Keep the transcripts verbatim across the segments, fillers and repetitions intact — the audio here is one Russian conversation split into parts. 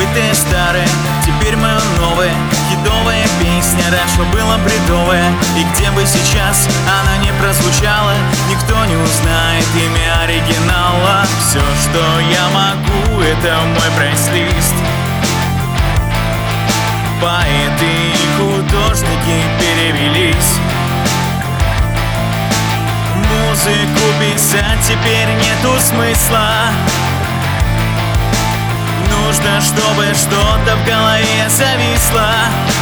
Забытое старое, теперь мое новое. Хитовая песня, раньше была бредовая. И где бы сейчас она не прозвучала, никто не узнает имя оригинала. Все, что я могу, это мой прайс-лист. Поэты и художники перевелись. Музыку писать теперь нету смысла. Нужно, чтобы что-то в голове зависло.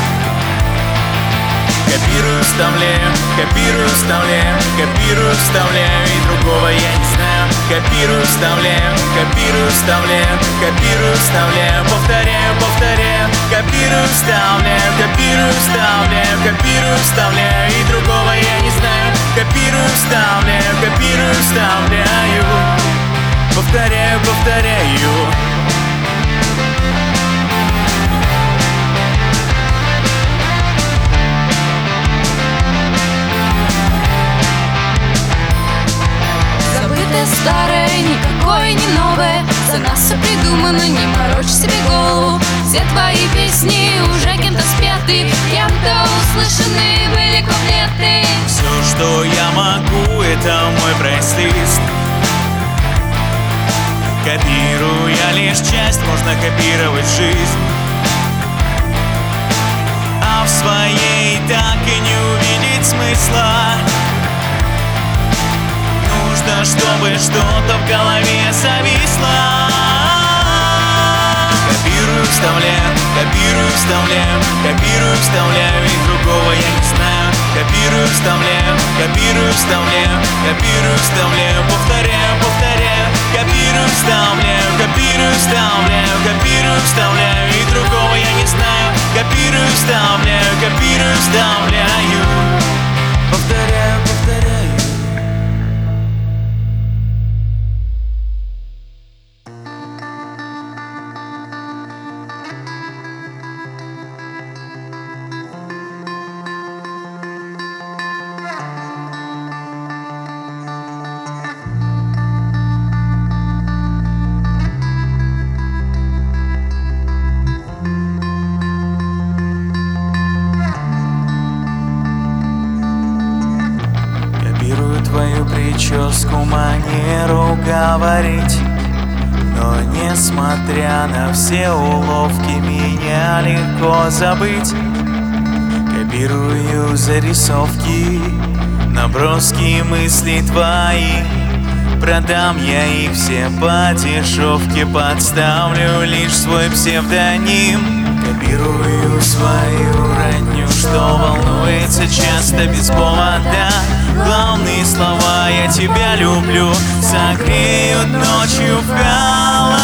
Копирую, вставляю, копирую, вставляю, копирую, вставляю, и другого я не знаю. Копирую, вставляю, копирую, вставляю, копирую, вставляю, повторяю, повторяю. Копирую, вставляю, копирую, вставляю, копирую, вставляю, и другого я не знаю. Копирую, вставляю, копирую, вставляю, повторяю, повторяю. Старое, никакое не новое. За нас все придумано, не морочь себе голову. Все твои песни уже кем-то спеты, кем-то услышаны, были куплеты. Все, что я могу, это мой прайс-лист. Копируя лишь часть, можно копировать жизнь. А в своей так и не увидеть смысла. Нужно, чтобы что-то в голове зависло. Копирую, вставляю, копирую, вставляю, копирую, вставляю, и другого я не знаю. Копирую, вставляю, копирую, вставляю, копирую, вставляю, повторяю, повторяю. Копирую, вставляю, копирую, вставляю, копирую, вставляю, и другого я не знаю. Копирую, вставляю, копирую, вставляю, повторяю, повторяю. Твою прическу, манеру говорить. Но несмотря на все уловки, меня легко забыть. Копирую зарисовки, наброски мысли твои. Продам я их все по дешевке, подставлю лишь свой псевдоним. Копирую свою родню, что волнуется часто без повода. Главные слова «я тебя люблю» согреют ночью в холодах.